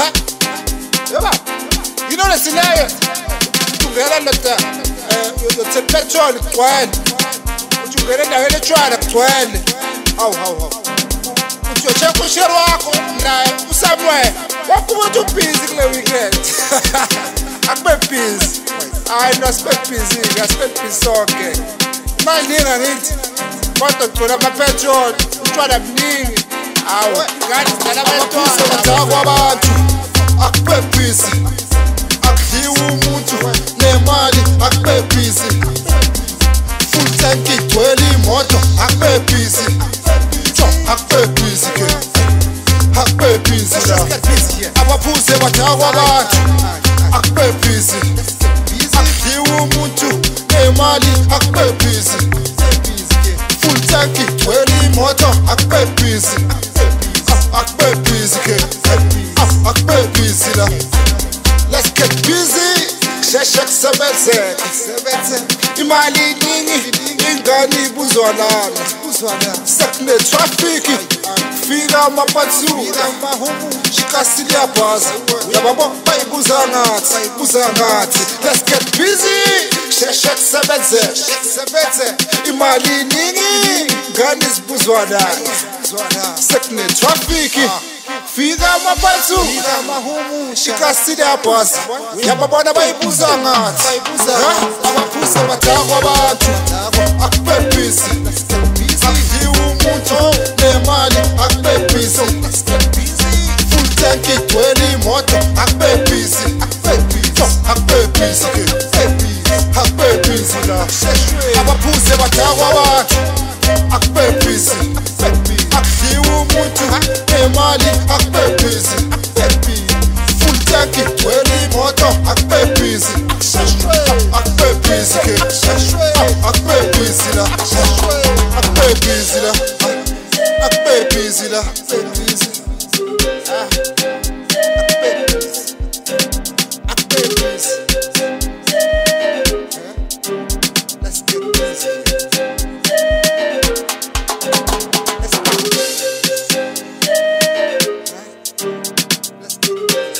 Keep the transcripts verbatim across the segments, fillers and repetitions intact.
Yeba. You know the scenario. Ungena ndoda yothe petrol igcwele. Uthi ungena endaweni etshwala kugcwele. Hawu hawu hawu. Uthi uyocheck ushare wakho naye uSamuel. Wonke umuntu ubusy kule weekend. Akube busy. Hayi no sibe busy, asibe busy sonke. Imali ngakithi. Kodwa gcola ama-petrol, utshwala buningi. Hawu, ngani sidlala abantwana Abaphuze kwabantu akube busy. Akudliwa umuntu nemali akube busy. Full tank igcwele imoto akube busy. Akube busy ke. Akube busy la. Abaphuze kwabantu akube busy. Akudliwa umuntu nemali akube busy. Full tank igcwele imoto akube busy. Akube busy ke. Akube busy la. Let's get busy. Sheshe kusebenze. Imali iningi ingane ibuzwalana. Sekune traffic. Fika amapatsuka. Shikasili yabhaza. Uyababo bayibuza ngathi, bayibuza ngathi. Let's get busy. Sheshe kusebenze. Imali iningi ingane ibuzwalana. Sekune traffic. Fika amapatsuka. Shikasili yabhaza. Uyababona bayibuza ngathi. Abaphuze kwabantu akube busy. Akudliwa umuntu nemali akube busy. Full tank igcwele imoto akube busy. Akube busy ke. Akube busy la. Abaphuze kwabantu akube busy. Akudliwa umuntu nemali akube busy. Full tank igcwele imoto akube busy. Akube busy ke. Akube busy la. Akube busy la. Akube busy la. Akube busy. Akube busy. Let's get busy. Let's get busy. Let's get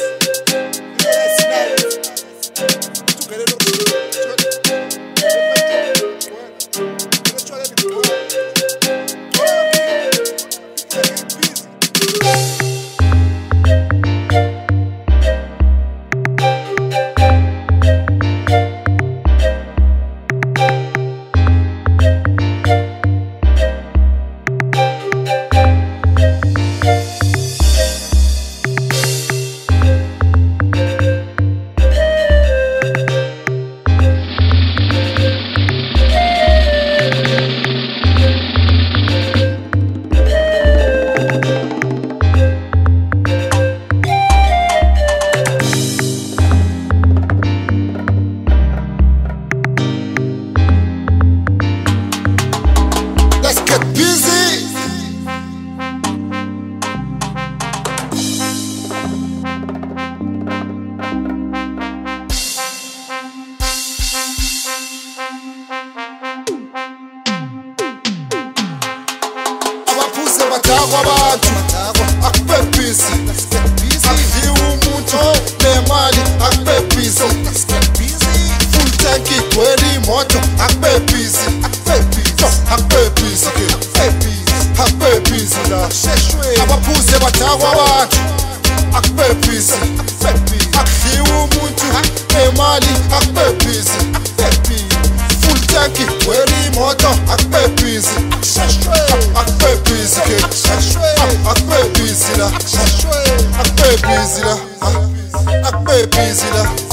kwabantu akube busy. Akudliwa umuntu nemali akube busy. Full tank igcwele imoto akube busy. Akube busy ke. Akube busy la. Abaphuze kwabantu akube busy. Akudliwa umuntu nemali akube busy. Full tank igcwele imoto akube busy. Akube busy ke. Akube busy la. Akube busy la. Akube busy la.